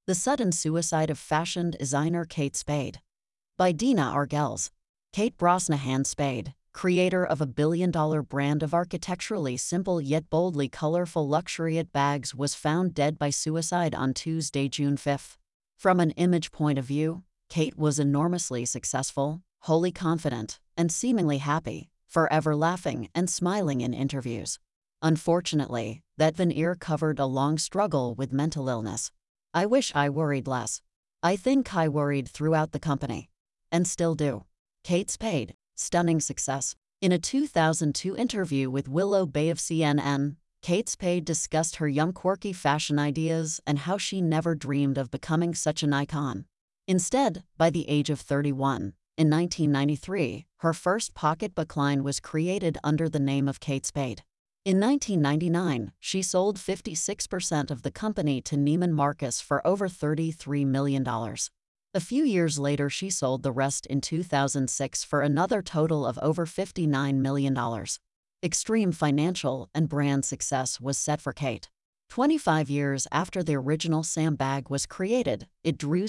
The Sudden Suicide of Fashion Designer Kate Spade. By Dina Argels. Kate Brosnahan Spade, creator of a billion-dollar brand of architecturally simple yet boldly colorful luxury bags, was found dead by suicide on Tuesday, June 5. From an image point of view, Kate was enormously successful, wholly confident, and seemingly happy, forever laughing and smiling in interviews. Unfortunately, that veneer covered a long struggle with mental illness. "I wish I worried less. I think I worried throughout the company. And still do." Kate Spade, stunning success. In a 2002 interview with Willow Bay of CNN, Kate Spade discussed her young quirky fashion ideas and how she never dreamed of becoming such an icon. Instead, by the age of 31, in 1993, her first pocketbook line was created under the name of Kate Spade. In 1999, she sold 56% of the company to Neiman Marcus for over $33 million. A few years later, she sold the rest in 2006 for another total of over $59 million. Extreme financial and brand success was set for Kate. 25 years after the original Sam bag was created, it drew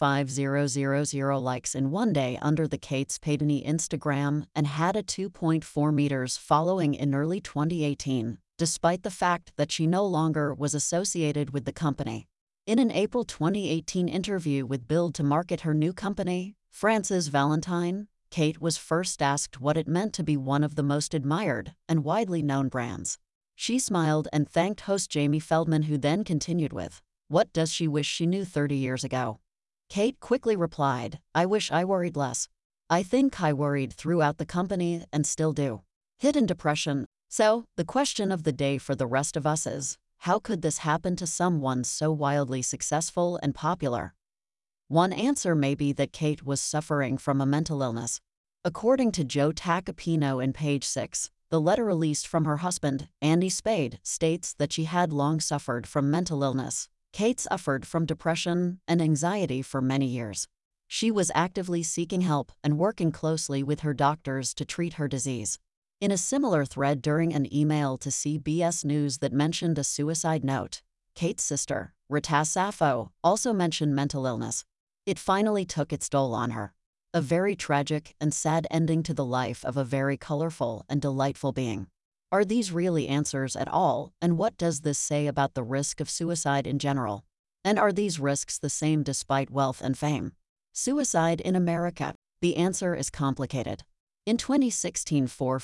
650,000 likes in one day under the Kate Spade Instagram and had a 2.4 meters following in early 2018, despite the fact that she no longer was associated with the company. In an April 2018 interview with Build to market her new company, Frances Valentine, Kate was first asked what it meant to be one of the most admired and widely known brands. She smiled and thanked host Jamie Feldman, who then continued with, "What does she wish she knew 30 years ago?" Kate quickly replied, "I wish I worried less. I think I worried throughout the company and still do." Hidden depression. So, the question of the day for the rest of us is, how could this happen to someone so wildly successful and popular? One answer may be that Kate was suffering from a mental illness. According to Joe Tacopino in Page 6, the letter released from her husband, Andy Spade, states that she had long suffered from mental illness. Kate suffered from depression and anxiety for many years. She was actively seeking help and working closely with her doctors to treat her disease. In a similar thread during an email to CBS News that mentioned a suicide note, Kate's sister, Rita Sappho, also mentioned mental illness. It finally took its toll on her. A very tragic and sad ending to the life of a very colorful and delightful being. Are these really answers at all, and what does this say about the risk of suicide in general? And are these risks the same despite wealth and fame? Suicide in America. The answer is complicated. In 2016,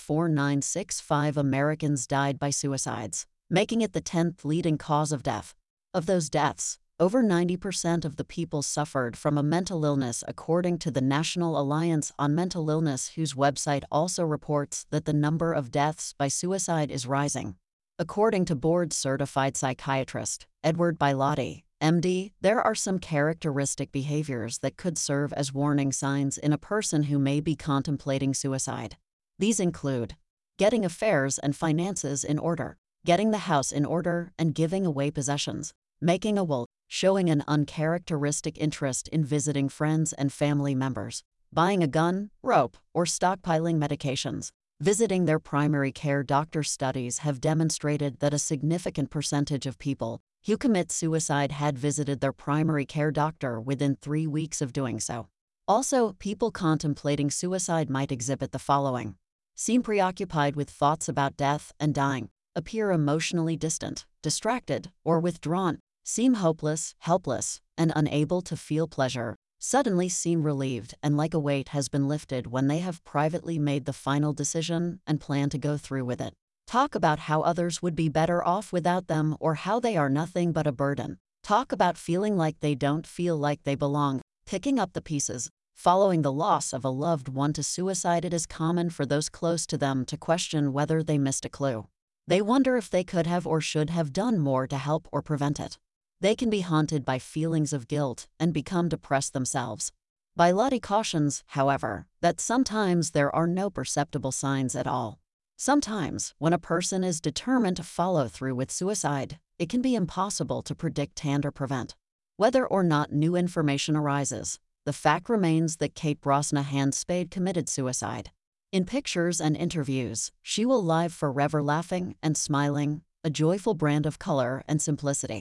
44965 Americans died by suicides, making it the 10th leading cause of death. Of those deaths, over 90% of the people suffered from a mental illness, according to the National Alliance on Mental Illness, whose website also reports that the number of deaths by suicide is rising. According to board-certified psychiatrist Edward Bilotti, MD, there are some characteristic behaviors that could serve as warning signs in a person who may be contemplating suicide. These include getting affairs and finances in order, getting the house in order and giving away possessions, making a will, showing an uncharacteristic interest in visiting friends and family members, buying a gun, rope, or stockpiling medications, visiting their primary care doctor. Studies have demonstrated that a significant percentage of people who commit suicide had visited their primary care doctor within 3 weeks of doing so. Also, people contemplating suicide might exhibit the following: seem preoccupied with thoughts about death and dying, appear emotionally distant, distracted, or withdrawn, seem hopeless, helpless, and unable to feel pleasure, suddenly seem relieved and like a weight has been lifted when they have privately made the final decision and plan to go through with it. Talk about how others would be better off without them or how they are nothing but a burden. Talk about feeling like they don't feel like they belong, picking up the pieces. Following the loss of a loved one to suicide, it is common for those close to them to question whether they missed a clue. They wonder if they could have or should have done more to help or prevent it. They can be haunted by feelings of guilt and become depressed themselves. Bilotti cautions, however, that sometimes there are no perceptible signs at all. Sometimes, when a person is determined to follow through with suicide, it can be impossible to predict and or prevent. Whether or not new information arises, the fact remains that Kate Brosnahan Spade committed suicide. In pictures and interviews, she will live forever laughing and smiling, a joyful brand of color and simplicity.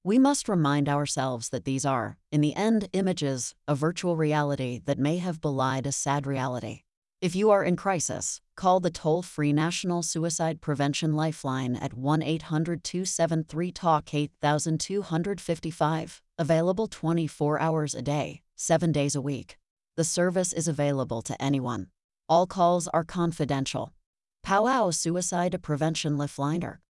We must remind ourselves that these are, in the end, images, a virtual reality that may have belied a sad reality. If you are in crisis, call the toll-free National Suicide Prevention Lifeline at 1-800-273-TALK 8255, available 24 hours a day, 7 days a week. The service is available to anyone. All calls are confidential. Powwow Suicide Prevention Lifeliner.